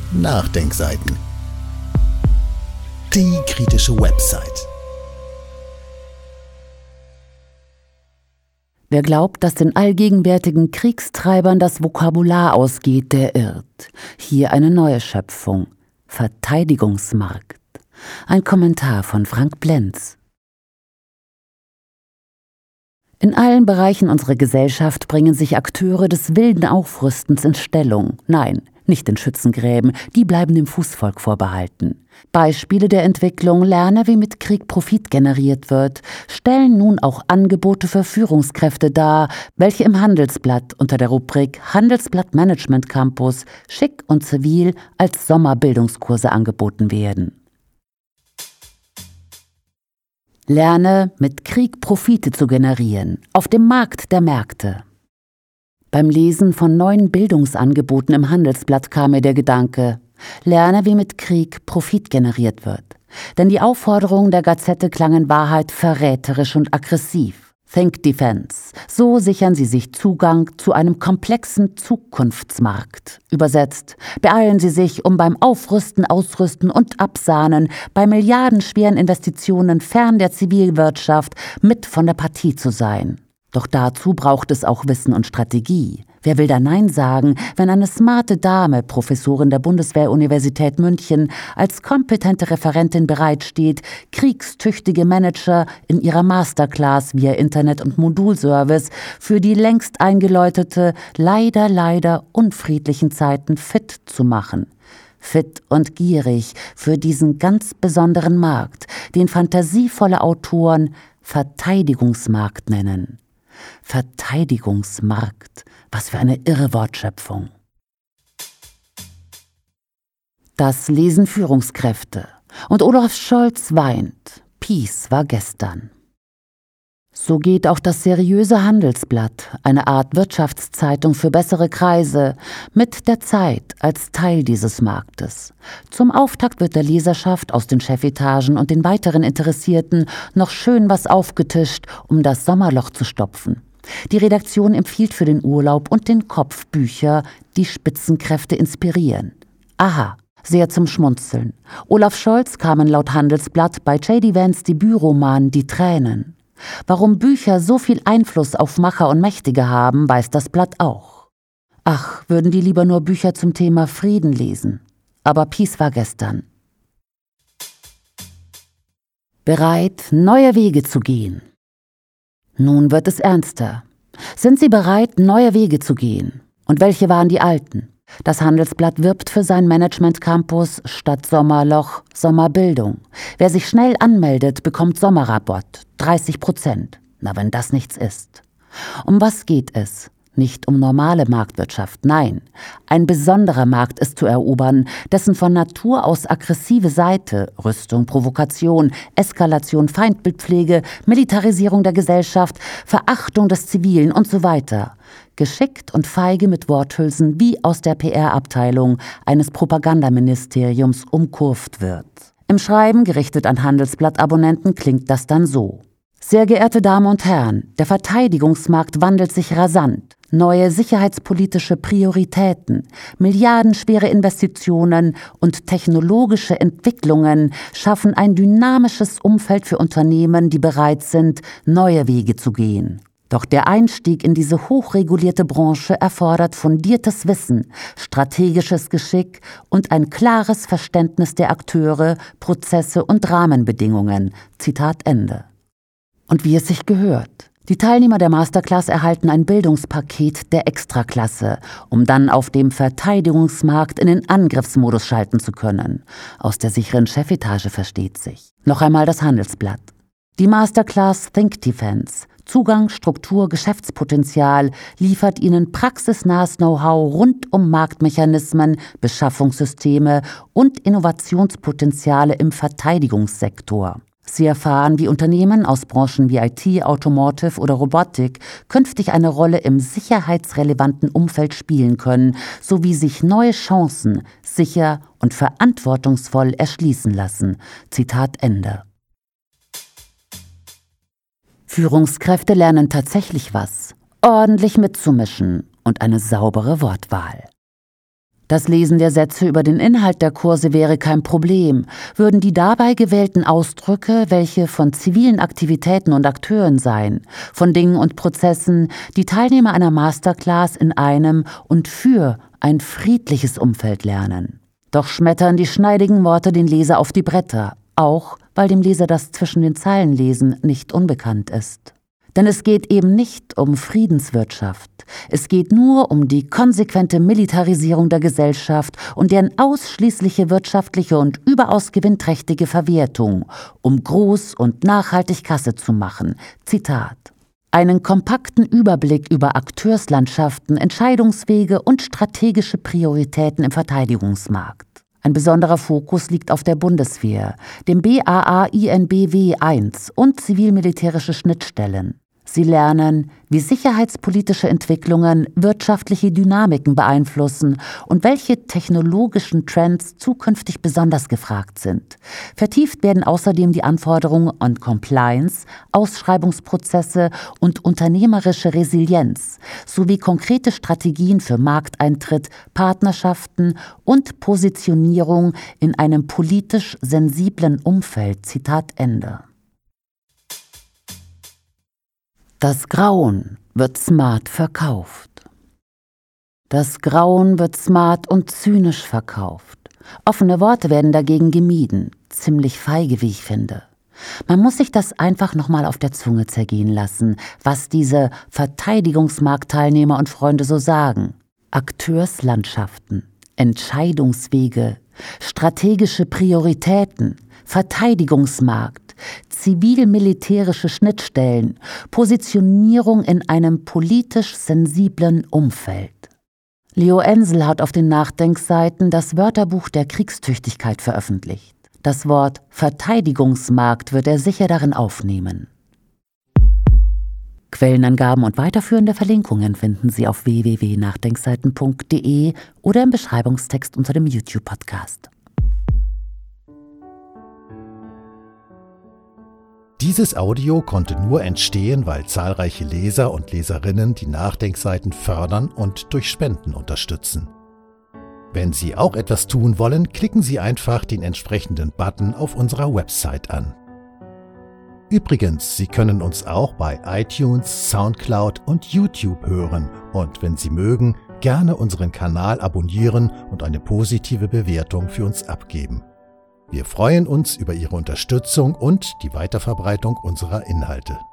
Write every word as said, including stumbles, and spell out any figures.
Nachdenkseiten. Die kritische Website. Wer glaubt, dass den allgegenwärtigen Kriegstreibern das Vokabular ausgeht, der irrt. Hier eine neue Schöpfung. Verteidigungsmarkt. Ein Kommentar von Frank Blenz. In allen Bereichen unserer Gesellschaft bringen sich Akteure des wilden Aufrüstens in Stellung. Nein, nicht in Schützengräben, die bleiben dem Fußvolk vorbehalten. Beispiele der Entwicklung Lerne, wie mit Krieg Profit generiert wird, stellen nun auch Angebote für Führungskräfte dar, welche im Handelsblatt unter der Rubrik Handelsblatt Management Campus schick und zivil als Sommerbildungskurse angeboten werden. Lerne, mit Krieg Profite zu generieren, auf dem Markt der Märkte. Beim Lesen von neuen Bildungsangeboten im Handelsblatt kam mir der Gedanke, lerne, wie mit Krieg Profit generiert wird. Denn die Aufforderungen der Gazette klangen in Wahrheit verräterisch und aggressiv. Think Defense. So sichern sie sich Zugang zu einem komplexen Zukunftsmarkt. Übersetzt, beeilen sie sich, um beim Aufrüsten, Ausrüsten und Absahnen bei milliardenschweren Investitionen fern der Zivilwirtschaft mit von der Partie zu sein. Doch dazu braucht es auch Wissen und Strategie. Wer will da Nein sagen, wenn eine smarte Dame, Professorin der Bundeswehr-Universität München, als kompetente Referentin bereitsteht, kriegstüchtige Manager in ihrer Masterclass via Internet- und Modulservice für die längst eingeläutete, leider, leider unfriedlichen Zeiten fit zu machen? Fit und gierig für diesen ganz besonderen Markt, den fantasievolle Autoren Verteidigungsmarkt nennen. Verteidigungsmarkt. Was für eine irre Wortschöpfung. Das lesen Führungskräfte. Und Olaf Scholz weint. Peace war gestern. So geht auch das seriöse Handelsblatt, eine Art Wirtschaftszeitung für bessere Kreise, mit der Zeit als Teil dieses Marktes. Zum Auftakt wird der Leserschaft aus den Chefetagen und den weiteren Interessierten noch schön was aufgetischt, um das Sommerloch zu stopfen. Die Redaktion empfiehlt für den Urlaub und den Kopf Bücher, die Spitzenkräfte inspirieren. Aha, sehr zum Schmunzeln. Olaf Scholz kamen laut Handelsblatt bei J D Vance Debütroman Die Tränen. Warum Bücher so viel Einfluss auf Macher und Mächtige haben, weiß das Blatt auch. Ach, würden die lieber nur Bücher zum Thema Frieden lesen. Aber Peace war gestern. Bereit, neue Wege zu gehen. Nun wird es ernster. Sind Sie bereit, neue Wege zu gehen? Und welche waren die alten? Das Handelsblatt wirbt für seinen Management-Campus statt Sommerloch Sommerbildung. Wer sich schnell anmeldet, bekommt Sommerrabatt, dreißig Prozent. Na, wenn das nichts ist. Um was geht es? Nicht um normale Marktwirtschaft, nein. Ein besonderer Markt ist zu erobern, dessen von Natur aus aggressive Seite, Rüstung, Provokation, Eskalation, Feindbildpflege, Militarisierung der Gesellschaft, Verachtung des Zivilen und so weiter, geschickt und feige mit Worthülsen wie aus der P R-Abteilung eines Propagandaministeriums umkurvt wird. Im Schreiben, gerichtet an Handelsblatt-Abonnenten, klingt das dann so. Sehr geehrte Damen und Herren, der Verteidigungsmarkt wandelt sich rasant. Neue sicherheitspolitische Prioritäten, milliardenschwere Investitionen und technologische Entwicklungen schaffen ein dynamisches Umfeld für Unternehmen, die bereit sind, neue Wege zu gehen. Doch der Einstieg in diese hochregulierte Branche erfordert fundiertes Wissen, strategisches Geschick und ein klares Verständnis der Akteure, Prozesse und Rahmenbedingungen. Zitat Ende. Und wie es sich gehört. Die Teilnehmer der Masterclass erhalten ein Bildungspaket der Extraklasse, um dann auf dem Verteidigungsmarkt in den Angriffsmodus schalten zu können. Aus der sicheren Chefetage versteht sich. Noch einmal das Handelsblatt. Die Masterclass Think Defense, Zugang, Struktur, Geschäftspotenzial, liefert Ihnen praxisnahes Know-how rund um Marktmechanismen, Beschaffungssysteme und Innovationspotenziale im Verteidigungssektor. Sie erfahren, wie Unternehmen aus Branchen wie I T, Automotive oder Robotik künftig eine Rolle im sicherheitsrelevanten Umfeld spielen können, sowie sich neue Chancen sicher und verantwortungsvoll erschließen lassen. Zitat Ende. Führungskräfte lernen tatsächlich was, ordentlich mitzumischen und eine saubere Wortwahl. Das Lesen der Sätze über den Inhalt der Kurse wäre kein Problem, würden die dabei gewählten Ausdrücke, welche von zivilen Aktivitäten und Akteuren seien, von Dingen und Prozessen, die Teilnehmer einer Masterclass in einem und für ein friedliches Umfeld lernen. Doch schmettern die schneidigen Worte den Leser auf die Bretter, auch weil dem Leser das zwischen den Zeilen lesen nicht unbekannt ist. Denn es geht eben nicht um Friedenswirtschaft. Es geht nur um die konsequente Militarisierung der Gesellschaft und deren ausschließliche wirtschaftliche und überaus gewinnträchtige Verwertung, um groß und nachhaltig Kasse zu machen. Zitat: Einen kompakten Überblick über Akteurslandschaften, Entscheidungswege und strategische Prioritäten im Verteidigungsmarkt. Ein besonderer Fokus liegt auf der Bundeswehr, dem B A A I N B W eins und zivil-militärische Schnittstellen. Sie lernen, wie sicherheitspolitische Entwicklungen wirtschaftliche Dynamiken beeinflussen und welche technologischen Trends zukünftig besonders gefragt sind. Vertieft werden außerdem die Anforderungen an Compliance, Ausschreibungsprozesse und unternehmerische Resilienz sowie konkrete Strategien für Markteintritt, Partnerschaften und Positionierung in einem politisch sensiblen Umfeld. Zitat Ende. Das Grauen wird smart verkauft. Das Grauen wird smart und zynisch verkauft. Offene Worte werden dagegen gemieden. Ziemlich feige, wie ich finde. Man muss sich das einfach nochmal auf der Zunge zergehen lassen, was diese Verteidigungsmarktteilnehmer und Freunde so sagen. Akteurslandschaften, Entscheidungswege, strategische Prioritäten, Verteidigungsmarkt, zivil-militärische Schnittstellen, Positionierung in einem politisch sensiblen Umfeld. Leo Ensel hat auf den Nachdenkseiten das Wörterbuch der Kriegstüchtigkeit veröffentlicht. Das Wort Verteidigungsmarkt wird er sicher darin aufnehmen. Quellenangaben und weiterführende Verlinkungen finden Sie auf w w w punkt nachdenkseiten punkt d e oder im Beschreibungstext unter dem YouTube-Podcast. Dieses Audio konnte nur entstehen, weil zahlreiche Leser und Leserinnen die Nachdenkseiten fördern und durch Spenden unterstützen. Wenn Sie auch etwas tun wollen, klicken Sie einfach den entsprechenden Button auf unserer Website an. Übrigens, Sie können uns auch bei iTunes, Soundcloud und YouTube hören und wenn Sie mögen, gerne unseren Kanal abonnieren und eine positive Bewertung für uns abgeben. Wir freuen uns über Ihre Unterstützung und die Weiterverbreitung unserer Inhalte.